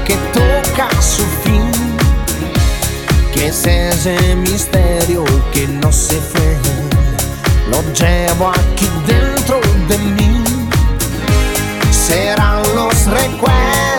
que toca su fin, que es ese misterio que no se fue, lo llevo aquí dentro de mí. Serán los recuerdos